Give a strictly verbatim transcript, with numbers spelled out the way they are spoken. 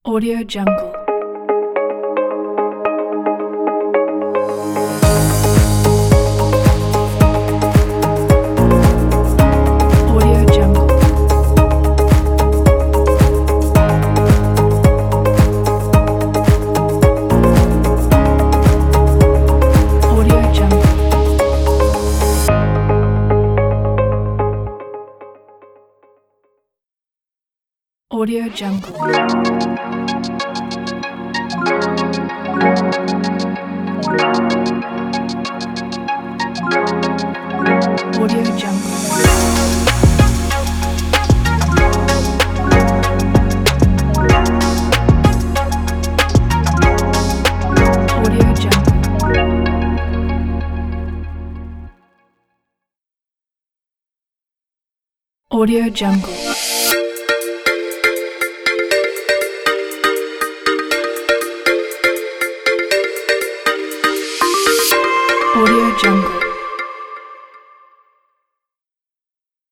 Audio Jungle. Audio Jungle. Audio Jungle. Audio Jungle. Audio Jungle. Audio Jungle. Audio Jungle. Audio Jungle.